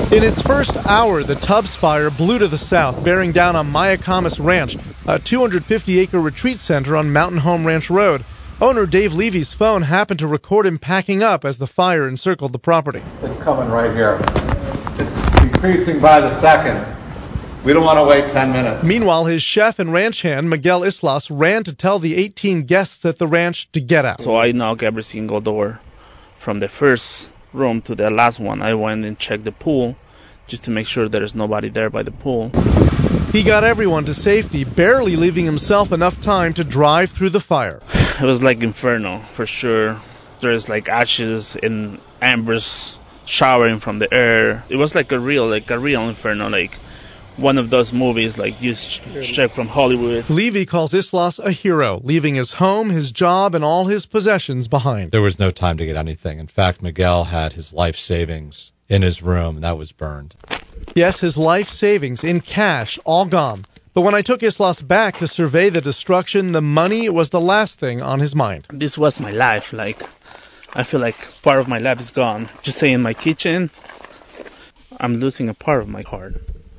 In its first hour, the Tubbs fire blew to the south, bearing down on Mayacamas Ranch, a 250-acre retreat center on Mountain Home Ranch Road. Owner Dave Levy's phone happened to record him packing up as the fire encircled the property. It's coming right here. It's increasing by the second. We don't want to wait 10 minutes. Meanwhile, his chef and ranch hand, Miguel Islas, ran to tell the 18 guests at the ranch to get out. So I knock every single door. From the first room to the last one, I went and checked the pool just to make sure there's nobody there by the pool. He got everyone to safety, barely leaving himself enough time to drive through the fire. It was like inferno, for sure. There's like ashes and embers showering from the air. It was like a real inferno, like one of those movies like you straight from Hollywood. Levy calls Islas a hero, leaving his home, his job, and all his possessions behind. There was no time to get anything. In fact, Miguel had his life savings in his room, and that was burned. Yes, his life savings in cash, all gone. But when I took Islas back to survey the destruction, the money was the last thing on his mind. This was my life. Like, I feel like part of my life is gone. Just say in my kitchen, I'm losing a part of my heart.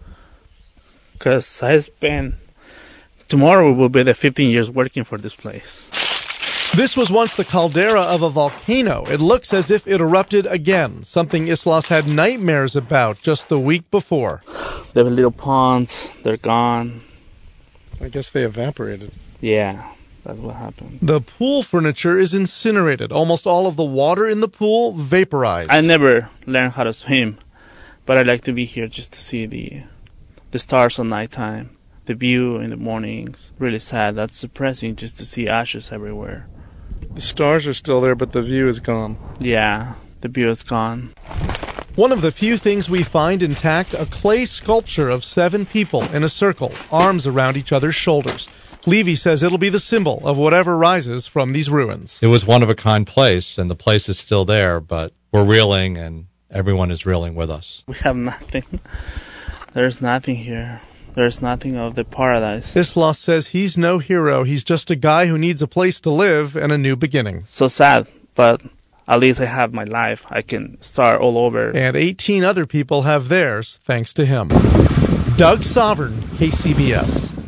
Because tomorrow will be the 15 years working for this place. This was once the caldera of a volcano. It looks as if it erupted again, something Islas had nightmares about just the week before. The little ponds, they're gone. I guess they evaporated. Yeah, that's what happened. The pool furniture is incinerated. Almost all of the water in the pool vaporized. I never learned how to swim, but I like to be here just to see the stars at nighttime, the view in the mornings. Really sad. That's depressing just to see ashes everywhere. The stars are still there, but the view is gone. Yeah, the view is gone. One of the few things we find intact, a clay sculpture of 7 people in a circle, arms around each other's shoulders. Levy says it'll be the symbol of whatever rises from these ruins. It was one-of-a-kind place, and the place is still there, but we're reeling, and everyone is reeling with us. We have nothing. There's nothing here. There's nothing of the paradise. Islas says he's no hero. He's just a guy who needs a place to live and a new beginning. So sad, but at least I have my life. I can start all over. And 18 other people have theirs, thanks to him. Doug Sovern, KCBS.